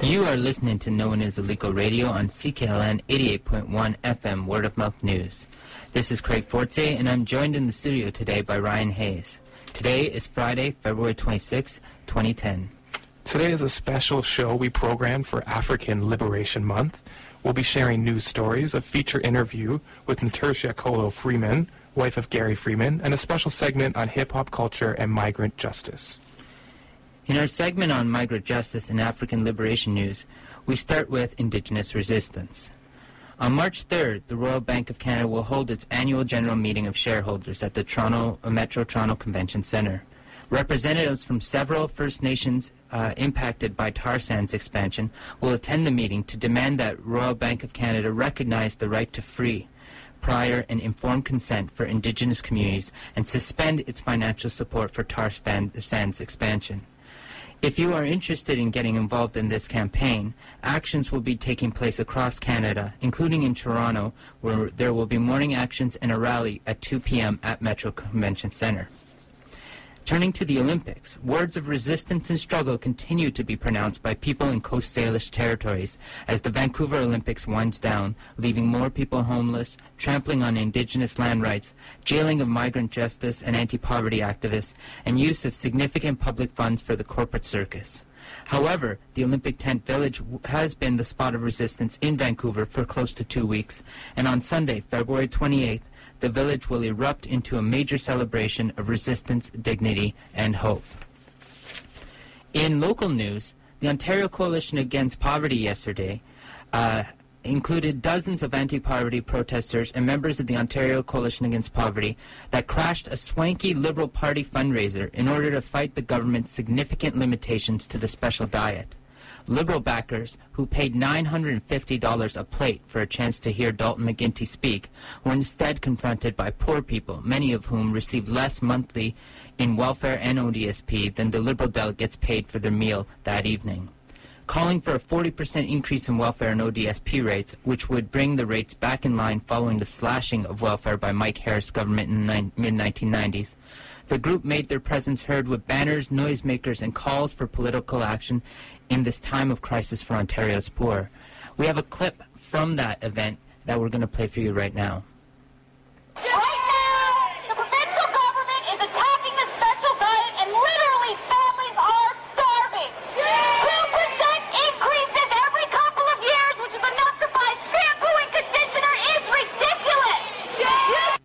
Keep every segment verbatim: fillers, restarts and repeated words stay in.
You are listening to No One Is Illegal Radio on C K L N eighty-eight point one F M Word of Mouth News. This is Craig Forte, and I'm joined in the studio today by Ryan Hayes. Today is Friday, February twenty-sixth, twenty ten. Today is a special show we programmed for African Liberation Month. We'll be sharing news stories, a feature interview with Natercia Kolo Freeman, wife of Gary Freeman, and a special segment on hip-hop culture and migrant justice. In our segment on migrant justice and African liberation news, we start with Indigenous resistance. On March third, the Royal Bank of Canada will hold its annual general meeting of shareholders at the Toronto uh, Metro Toronto Convention Centre. Representatives from several First Nations uh, impacted by tar sands expansion will attend the meeting to demand that Royal Bank of Canada recognize the right to free, prior and informed consent for Indigenous communities and suspend its financial support for tar sands expansion. If you are interested in getting involved in this campaign, actions will be taking place across Canada, including in Toronto, where there will be morning actions and a rally at two p.m. at Metro Convention Centre. Turning to the Olympics, words of resistance and struggle continue to be pronounced by people in Coast Salish territories as the Vancouver Olympics winds down, leaving more people homeless, trampling on Indigenous land rights, jailing of migrant justice and anti-poverty activists, and use of significant public funds for the corporate circus. However, the Olympic Tent Village has been the spot of resistance in Vancouver for close to two weeks, and on Sunday, February twenty-eighth, the village will erupt into a major celebration of resistance, dignity, and hope. In local news, the Ontario Coalition Against Poverty yesterday uh, included dozens of anti-poverty protesters and members of the Ontario Coalition Against Poverty that crashed a swanky Liberal Party fundraiser in order to fight the government's significant limitations to the special diet. Liberal backers, who paid nine hundred fifty dollars a plate for a chance to hear Dalton McGuinty speak, were instead confronted by poor people, many of whom received less monthly in welfare and O D S P than the Liberal delegates paid for their meal that evening. Calling for a forty percent increase in welfare and O D S P rates, which would bring the rates back in line following the slashing of welfare by Mike Harris' government in the mid nineteen nineties. The group made their presence heard with banners, noisemakers, and calls for political action in this time of crisis for Ontario's poor. We have a clip from that event that we're going to play for you right now. Right now, the provincial government is attacking the special diet and literally families are starving. two percent increases every couple of years, which is enough to buy shampoo and conditioner, is ridiculous. Yeah.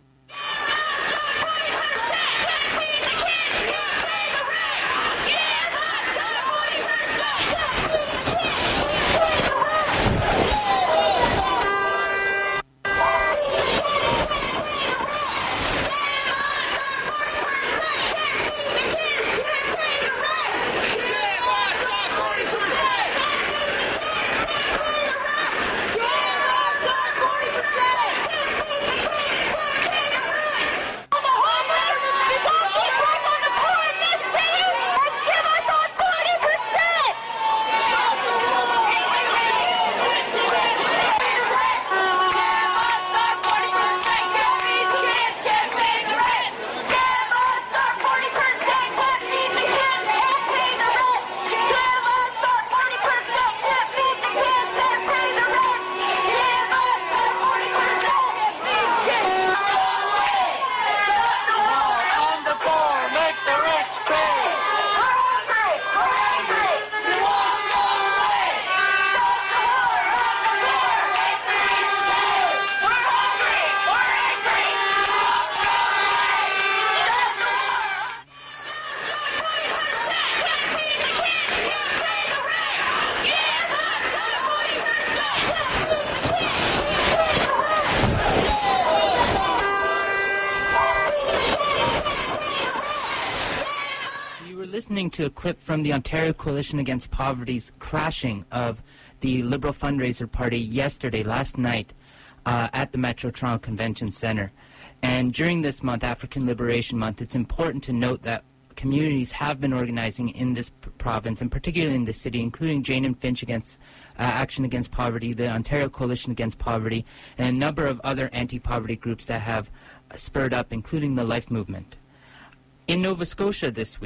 Listening to a clip from the Ontario Coalition Against Poverty's crashing of the Liberal fundraiser party yesterday, last night, uh, at the Metro Toronto Convention Centre. And during this month, African Liberation Month, it's important to note that communities have been organizing in this p- province, and particularly in the city, including Jane and Finch Against uh, Action Against Poverty, the Ontario Coalition Against Poverty, and a number of other anti-poverty groups that have uh, spurred up, including the Life Movement. In Nova Scotia this week,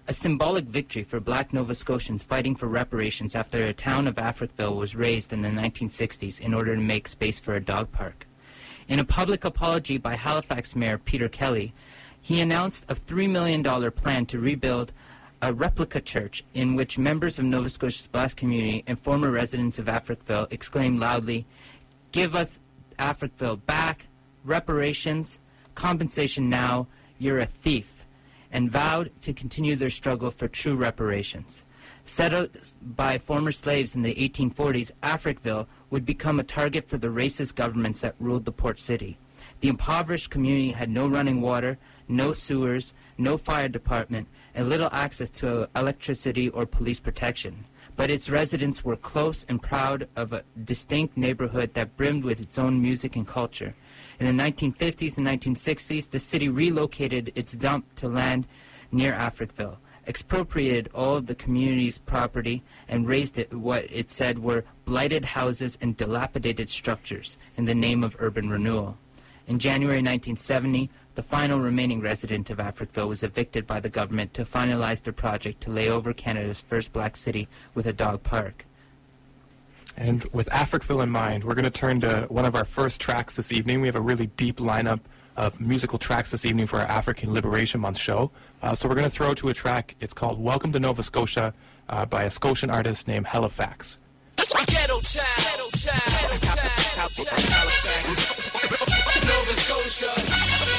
a symbolic victory for black Nova Scotians fighting for reparations after a town of Africville was razed in the nineteen sixties in order to make space for a dog park. In a public apology by Halifax Mayor Peter Kelly, he announced a three million dollars plan to rebuild a replica church in which members of Nova Scotia's black community and former residents of Africville exclaimed loudly, "Give us Africville back, reparations, compensation now, you're a thief," and vowed to continue their struggle for true reparations. Settled by former slaves in the eighteen forties, Africville would become a target for the racist governments that ruled the port city. The impoverished community had no running water, no sewers, no fire department, and little access to electricity or police protection. But its residents were close and proud of a distinct neighborhood that brimmed with its own music and culture. In the nineteen fifties and nineteen sixties, the city relocated its dump to land near Africville, expropriated all of the community's property, and raised it what it said were blighted houses and dilapidated structures in the name of urban renewal. In January nineteen seventy, the final remaining resident of Africville was evicted by the government to finalize their project to lay over Canada's first black city with a dog park. And with Africville in mind, we're going to turn to one of our first tracks this evening. We have a really deep lineup of musical tracks this evening for our African Liberation Month show. Uh, so we're going to throw to a track. It's called Welcome to Nova Scotia uh, by a Scotian artist named Halifax. Ghetto child, ghetto child, ghetto child, Halifax, Nova Scotia.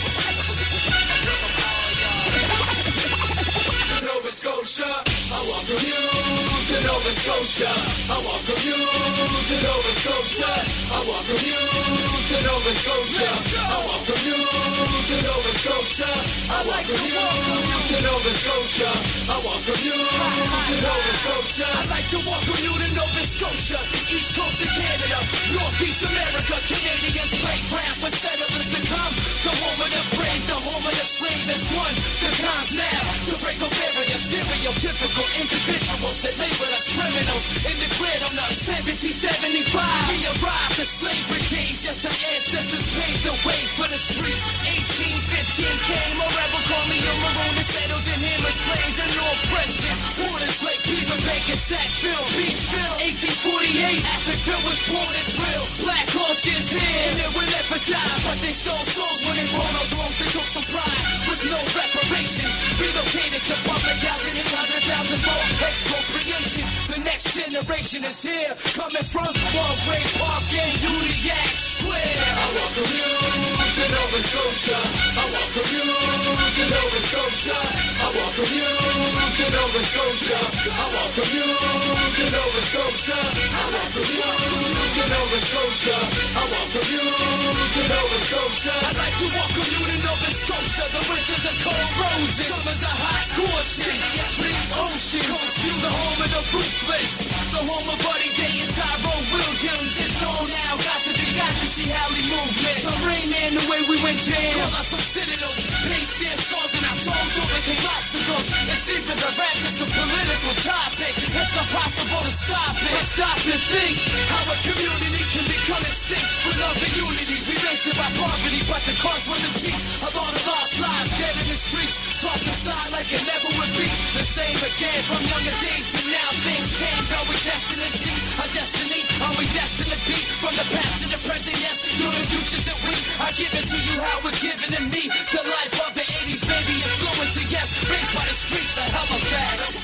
Nova Scotia, I welcome you to Nova Scotia. I welcome you to Nova Scotia. I welcome you to Nova Scotia. I welcome you to Nova Scotia. I welcome you to Nova Scotia. I welcome you to Nova Scotia. I'd like to welcome you to Nova Scotia, East Coast of Canada, Northeast America. Canadians play ground for settlers to come. The home of the brave, the home of the slave is one. The time's now to break up barriers, stereotypical individuals that label us criminals and declared on us. seventeen seventy-five, we arrived at slavery days. Yes, our ancestors paved the way for the streets. eighteen fifteen came a rebel, called me a maroon, and settled in Hammers Plains and North Preston. Waters Lake, Beaver Bank, and Sackville, Beachville. eighteen forty-eight, Africville was born, it's real. Black culture's here, and it will never die. But they stole souls when they brought those homes. They took some pride with no reparation. Relocated to public housing, eight hundred thousand for expropriation. The next generation is here, coming from Walgrave Park and Uniac Square. I welcome you to Nova Scotia. I welcome you to Nova Scotia. I welcome you to Nova Scotia. I welcome you to Nova Scotia. I welcome you to Nova Scotia. I welcome you to Nova Scotia. I'd like to welcome you to Nova Scotia. The winters are cold, frozen. Summers are hot, scorching. City of trees, ocean. Coast view, the home of the ruthless. The home of Buddy Day and Tyrone Williams. It's on now, got to be, got to see how we move. Some Rain Man, the way we went jam. Call out some citadels, paint stamp scars in our songs overcame obstacles. It's even the rap, it's a political topic. It's not possible to stop it. But stop and think how a community can become extinct. For love and unity, we raised it by poverty, but the cost wasn't cheap. Of all the lost lives dead in the streets, tossed aside like it never would be the same again. From younger days to now, things change. Are we destined to see our destiny? Are we destined to be from the past to the present? Yes, you're the futures that we. I give it to you how it was given to me. The life of the eighties, baby, influence. Yes, raised by the streets of Halifax,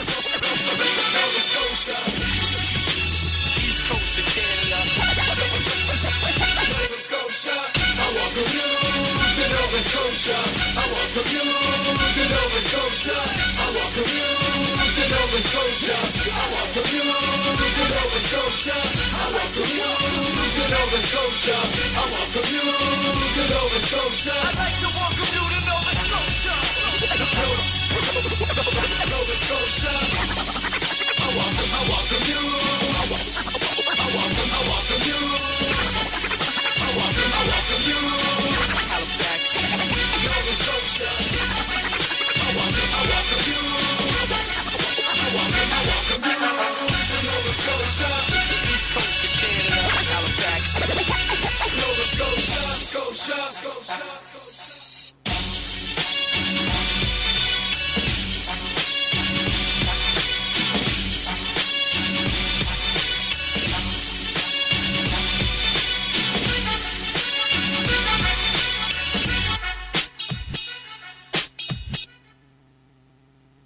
Nova Scotia, East Coast of Canada, Nova Scotia. I welcome you to Nova Scotia. I welcome you to Nova Scotia. I welcome you to Nova Scotia. I welcome you to Nova Scotia. I welcome you to Nova Scotia. I welcome you to Nova Scotia. I'd like to welcome you to Nova Scotia. Nova Scotia. I welcome, I welcome you